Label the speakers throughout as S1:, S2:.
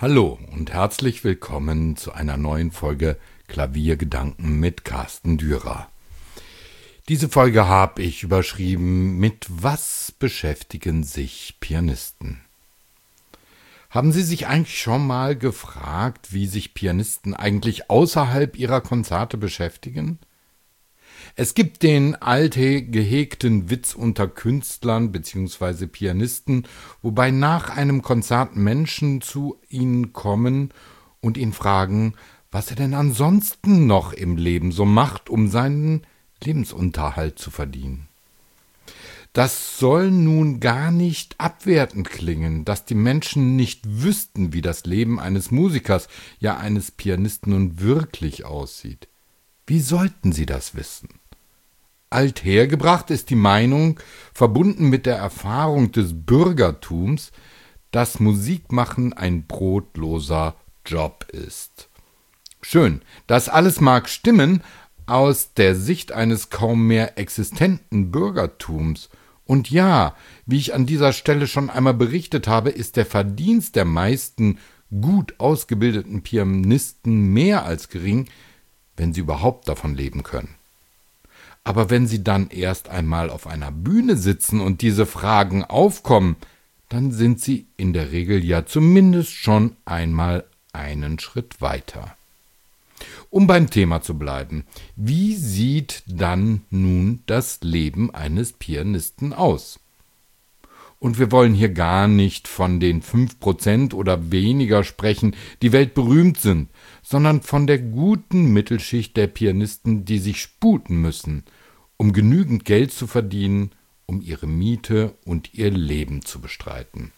S1: Hallo und herzlich willkommen zu einer neuen Folge Klaviergedanken mit Carsten Dürer. Diese Folge habe ich überschrieben mit Was beschäftigen sich Pianisten? Haben Sie sich eigentlich schon mal gefragt, wie sich Pianisten eigentlich außerhalb ihrer Konzerte beschäftigen? Es gibt den gehegten Witz unter Künstlern bzw. Pianisten, wobei nach einem Konzert Menschen zu ihnen kommen und ihn fragen, was er denn ansonsten noch im Leben so macht, um seinen Lebensunterhalt zu verdienen. Das soll nun gar nicht abwertend klingen, dass die Menschen nicht wüssten, wie das Leben eines Musikers, ja eines Pianisten nun wirklich aussieht. Wie sollten sie das wissen? Althergebracht ist die Meinung, verbunden mit der Erfahrung des Bürgertums, dass Musikmachen ein brotloser Job ist. Schön, das alles mag stimmen aus der Sicht eines kaum mehr existenten Bürgertums. Und ja, wie ich an dieser Stelle schon einmal berichtet habe, ist der Verdienst der meisten gut ausgebildeten Pianisten mehr als gering, wenn sie überhaupt davon leben können. Aber wenn sie dann erst einmal auf einer Bühne sitzen und diese Fragen aufkommen, dann sind sie in der Regel ja zumindest schon einmal einen Schritt weiter. Um beim Thema zu bleiben, wie sieht dann nun das Leben eines Pianisten aus? Und wir wollen hier gar nicht von den 5% oder weniger sprechen, die weltberühmt sind, sondern von der guten Mittelschicht der Pianisten, die sich sputen müssen, um genügend Geld zu verdienen, um ihre Miete und ihr Leben zu bestreiten.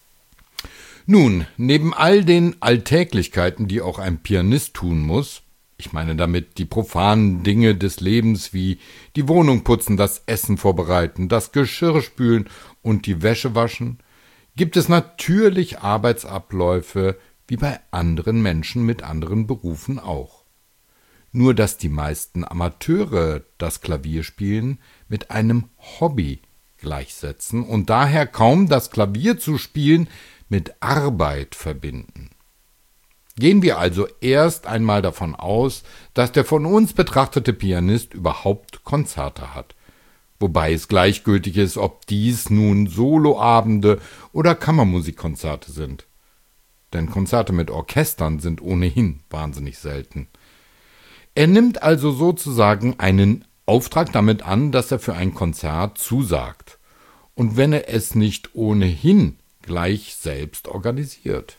S1: Nun, neben all den Alltäglichkeiten, die auch ein Pianist tun muss, ich meine damit die profanen Dinge des Lebens wie die Wohnung putzen, das Essen vorbereiten, das Geschirr spülen und die Wäsche waschen, gibt es natürlich Arbeitsabläufe wie bei anderen Menschen mit anderen Berufen auch. Nur dass die meisten Amateure das Klavierspielen mit einem Hobby gleichsetzen und daher kaum das Klavier zu spielen mit Arbeit verbinden. Gehen wir also erst einmal davon aus, dass der von uns betrachtete Pianist überhaupt Konzerte hat, wobei es gleichgültig ist, ob dies nun Soloabende oder Kammermusikkonzerte sind. Denn Konzerte mit Orchestern sind ohnehin wahnsinnig selten. Er nimmt also sozusagen einen Auftrag damit an, dass er für ein Konzert zusagt. Und wenn er es nicht ohnehin gleich selbst organisiert.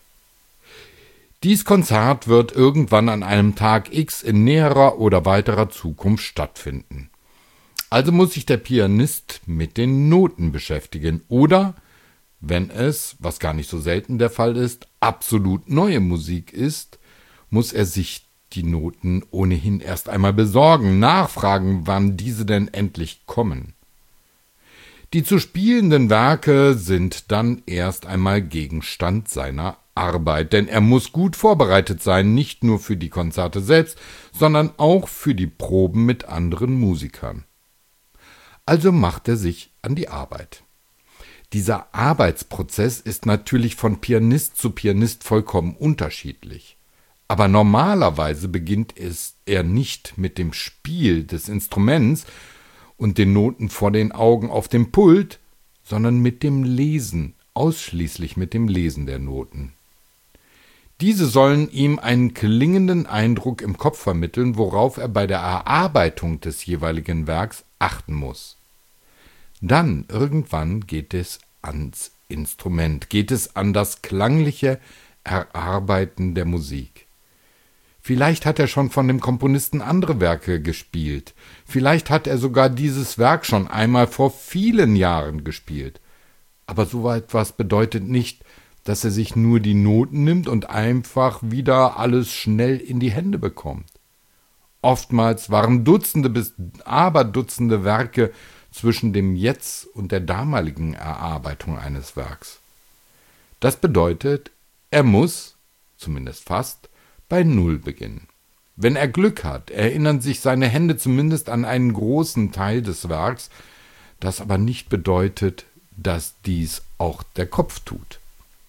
S1: Dies Konzert wird irgendwann an einem Tag X in näherer oder weiterer Zukunft stattfinden. Also muss sich der Pianist mit den Noten beschäftigen oder, wenn es, was gar nicht so selten der Fall ist, absolut neue Musik ist, muss er sich die Noten ohnehin erst einmal besorgen, nachfragen, wann diese denn endlich kommen. Die zu spielenden Werke sind dann erst einmal Gegenstand seiner Arbeit, denn er muss gut vorbereitet sein, nicht nur für die Konzerte selbst, sondern auch für die Proben mit anderen Musikern. Also macht er sich an die Arbeit. Dieser Arbeitsprozess ist natürlich von Pianist zu Pianist vollkommen unterschiedlich. Aber normalerweise beginnt er nicht mit dem Spiel des Instruments und den Noten vor den Augen auf dem Pult, sondern mit dem Lesen, ausschließlich mit dem Lesen der Noten. Diese sollen ihm einen klingenden Eindruck im Kopf vermitteln, worauf er bei der Erarbeitung des jeweiligen Werks achten muss. Dann irgendwann geht es ans Instrument, geht es an das klangliche Erarbeiten der Musik. Vielleicht hat er schon von dem Komponisten andere Werke gespielt. Vielleicht hat er sogar dieses Werk schon einmal vor vielen Jahren gespielt. Aber so etwas bedeutet nicht, dass er sich nur die Noten nimmt und einfach wieder alles schnell in die Hände bekommt. Oftmals waren Dutzende bis Aberdutzende Werke zwischen dem Jetzt und der damaligen Erarbeitung eines Werks. Das bedeutet, er muss, zumindest fast, bei Null beginnen. Wenn er Glück hat, erinnern sich seine Hände zumindest an einen großen Teil des Werks, das aber nicht bedeutet, dass dies auch der Kopf tut.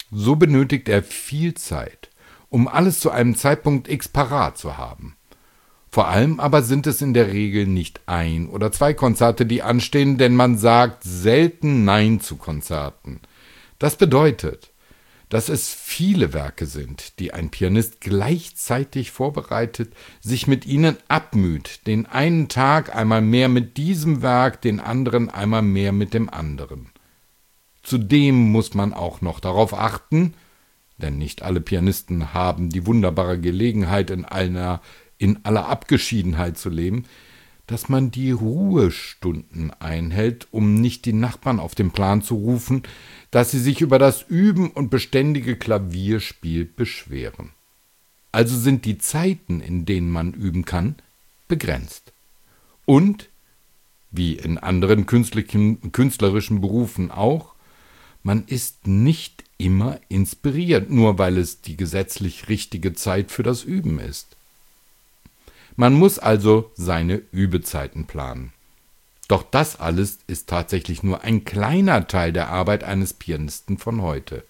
S1: So benötigt er viel Zeit, um alles zu einem Zeitpunkt X parat zu haben. Vor allem aber sind es in der Regel nicht 1 oder 2 Konzerte, die anstehen, denn man sagt selten Nein zu Konzerten. Das bedeutet, dass es viele Werke sind, die ein Pianist gleichzeitig vorbereitet, sich mit ihnen abmüht, den einen Tag einmal mehr mit diesem Werk, den anderen einmal mehr mit dem anderen. Zudem muss man auch noch darauf achten, denn nicht alle Pianisten haben die wunderbare Gelegenheit, in aller Abgeschiedenheit zu leben, dass man die Ruhestunden einhält, um nicht die Nachbarn auf den Plan zu rufen, dass sie sich über das Üben und beständige Klavierspiel beschweren. Also sind die Zeiten, in denen man üben kann, begrenzt. Und, wie in anderen künstlerischen Berufen auch, man ist nicht immer inspiriert, nur weil es die gesetzlich richtige Zeit für das Üben ist. Man muss also seine Übezeiten planen. Doch das alles ist tatsächlich nur ein kleiner Teil der Arbeit eines Pianisten von heute.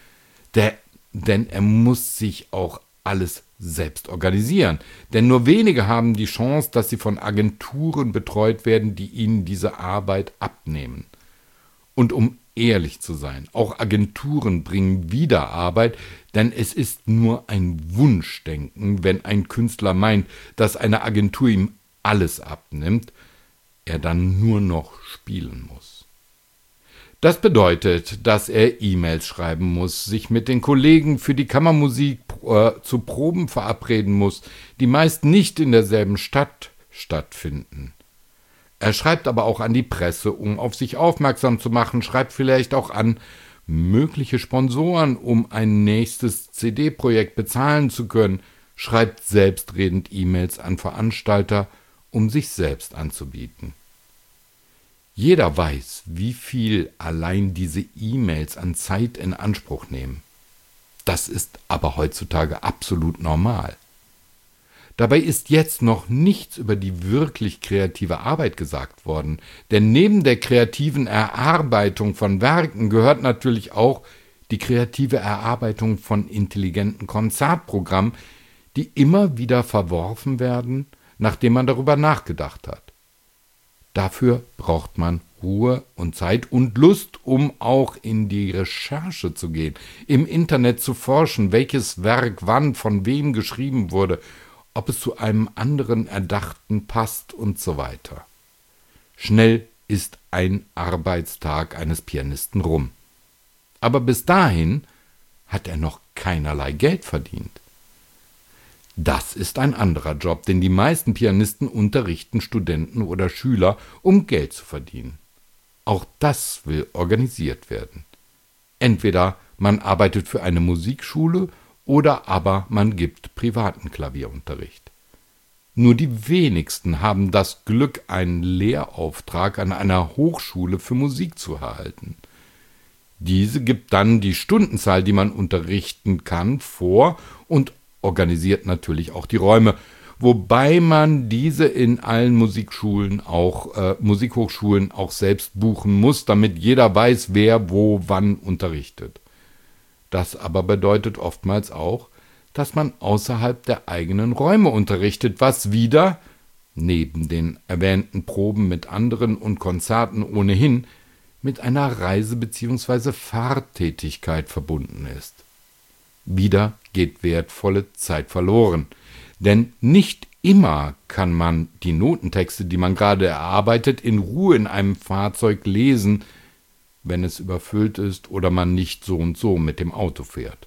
S1: Denn er muss sich auch alles selbst organisieren. Denn nur wenige haben die Chance, dass sie von Agenturen betreut werden, die ihnen diese Arbeit abnehmen. Und um ehrlich zu sein, auch Agenturen bringen wieder Arbeit, denn es ist nur ein Wunschdenken, wenn ein Künstler meint, dass eine Agentur ihm alles abnimmt, er dann nur noch spielen muss. Das bedeutet, dass er E-Mails schreiben muss, sich mit den Kollegen für die Kammermusik zu Proben verabreden muss, die meist nicht in derselben Stadt stattfinden. Er schreibt aber auch an die Presse, um auf sich aufmerksam zu machen, schreibt vielleicht auch an mögliche Sponsoren, um ein nächstes CD-Projekt bezahlen zu können, schreibt selbstredend E-Mails an Veranstalter, um sich selbst anzubieten. Jeder weiß, wie viel allein diese E-Mails an Zeit in Anspruch nehmen. Das ist aber heutzutage absolut normal. Dabei ist jetzt noch nichts über die wirklich kreative Arbeit gesagt worden, denn neben der kreativen Erarbeitung von Werken gehört natürlich auch die kreative Erarbeitung von intelligenten Konzertprogrammen, die immer wieder verworfen werden, nachdem man darüber nachgedacht hat. Dafür braucht man Ruhe und Zeit und Lust, um auch in die Recherche zu gehen, im Internet zu forschen, welches Werk wann von wem geschrieben wurde, ob es zu einem anderen Erdachten passt und so weiter. Schnell ist ein Arbeitstag eines Pianisten rum. Aber bis dahin hat er noch keinerlei Geld verdient. Das ist ein anderer Job, denn die meisten Pianisten unterrichten Studenten oder Schüler, um Geld zu verdienen. Auch das will organisiert werden. Entweder man arbeitet für eine Musikschule oder aber man gibt privaten Klavierunterricht. Nur die wenigsten haben das Glück, einen Lehrauftrag an einer Hochschule für Musik zu erhalten. Diese gibt dann die Stundenzahl, die man unterrichten kann, vor und organisiert natürlich auch die Räume, wobei man diese in allen Musikhochschulen auch selbst buchen muss, damit jeder weiß, wer wo wann unterrichtet. Das aber bedeutet oftmals auch, dass man außerhalb der eigenen Räume unterrichtet, was wieder, neben den erwähnten Proben mit anderen und Konzerten ohnehin, mit einer Reise- bzw. Fahrttätigkeit verbunden ist. Wieder geht wertvolle Zeit verloren, denn nicht immer kann man die Notentexte, die man gerade erarbeitet, in Ruhe in einem Fahrzeug lesen, wenn es überfüllt ist oder man nicht so und so mit dem Auto fährt.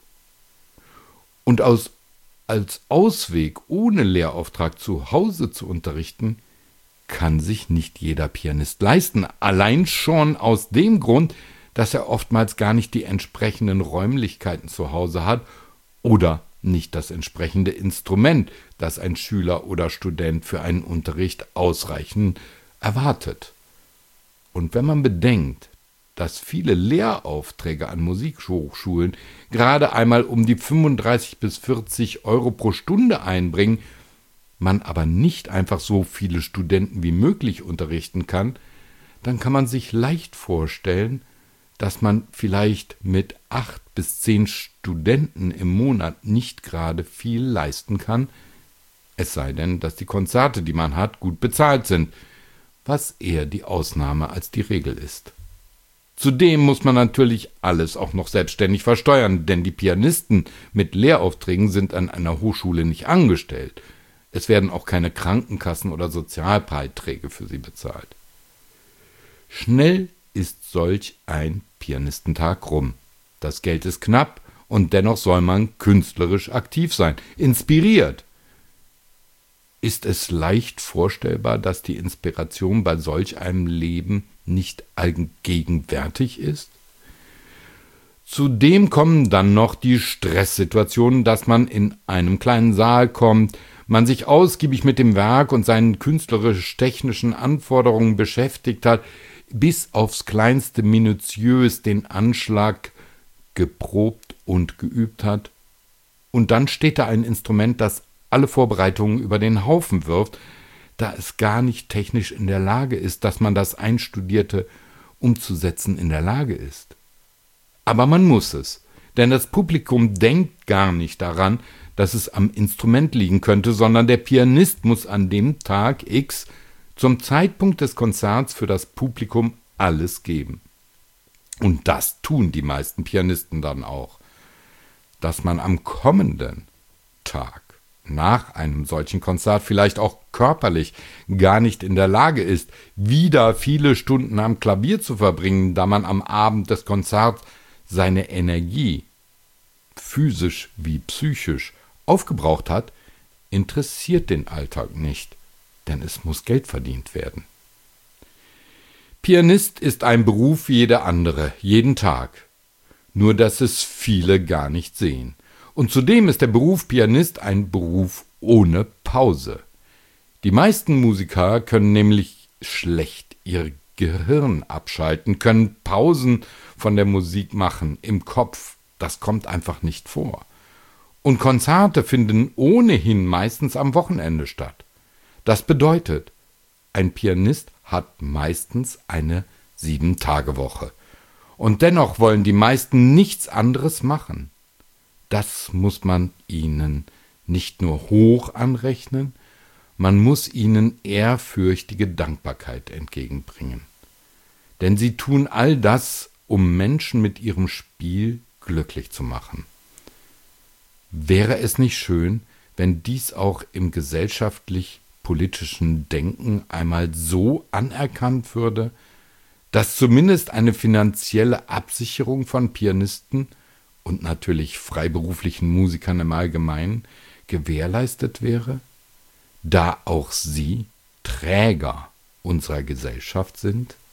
S1: Und als Ausweg, ohne Lehrauftrag zu Hause zu unterrichten, kann sich nicht jeder Pianist leisten, allein schon aus dem Grund, dass er oftmals gar nicht die entsprechenden Räumlichkeiten zu Hause hat oder nicht das entsprechende Instrument, das ein Schüler oder Student für einen Unterricht ausreichend erwartet. Und wenn man bedenkt, dass viele Lehraufträge an Musikhochschulen gerade einmal um die 35 bis 40 Euro pro Stunde einbringen, man aber nicht einfach so viele Studenten wie möglich unterrichten kann, dann kann man sich leicht vorstellen, dass man vielleicht mit 8 bis 10 Studenten im Monat nicht gerade viel leisten kann, es sei denn, dass die Konzerte, die man hat, gut bezahlt sind, was eher die Ausnahme als die Regel ist. Zudem muss man natürlich alles auch noch selbstständig versteuern, denn die Pianisten mit Lehraufträgen sind an einer Hochschule nicht angestellt. Es werden auch keine Krankenkassen- oder Sozialbeiträge für sie bezahlt. Schnell ist solch ein Pianistentag rum. Das Geld ist knapp und dennoch soll man künstlerisch aktiv sein, inspiriert. Ist es leicht vorstellbar, dass die Inspiration bei solch einem Leben nicht allgegenwärtig ist? Zudem kommen dann noch die Stresssituationen, dass man in einem kleinen Saal kommt, man sich ausgiebig mit dem Werk und seinen künstlerisch-technischen Anforderungen beschäftigt hat, bis aufs kleinste minutiös den Anschlag geprobt und geübt hat. Und dann steht da ein Instrument, das alle Vorbereitungen über den Haufen wirft, da es gar nicht technisch in der Lage ist, dass man das Einstudierte umzusetzen in der Lage ist. Aber man muss es, denn das Publikum denkt gar nicht daran, dass es am Instrument liegen könnte, sondern der Pianist muss an dem Tag X zum Zeitpunkt des Konzerts für das Publikum alles geben. Und das tun die meisten Pianisten dann auch. Dass man am kommenden Tag nach einem solchen Konzert vielleicht auch körperlich gar nicht in der Lage ist, wieder viele Stunden am Klavier zu verbringen, da man am Abend des Konzerts seine Energie, physisch wie psychisch, aufgebraucht hat, interessiert den Alltag nicht, denn es muss Geld verdient werden. Pianist ist ein Beruf wie jeder andere, jeden Tag. Nur dass es viele gar nicht sehen. Und zudem ist der Beruf Pianist ein Beruf ohne Pause. Die meisten Musiker können nämlich schlecht ihr Gehirn abschalten, können Pausen von der Musik machen im Kopf. Das kommt einfach nicht vor. Und Konzerte finden ohnehin meistens am Wochenende statt. Das bedeutet, ein Pianist hat meistens eine 7-Tage-Woche. Und dennoch wollen die meisten nichts anderes machen. Das muss man ihnen nicht nur hoch anrechnen, man muss ihnen ehrfürchtige Dankbarkeit entgegenbringen. Denn sie tun all das, um Menschen mit ihrem Spiel glücklich zu machen. Wäre es nicht schön, wenn dies auch im gesellschaftlich-politischen Denken einmal so anerkannt würde, dass zumindest eine finanzielle Absicherung von Pianisten und natürlich freiberuflichen Musikern im Allgemeinen gewährleistet wäre, da auch sie Träger unserer Gesellschaft sind?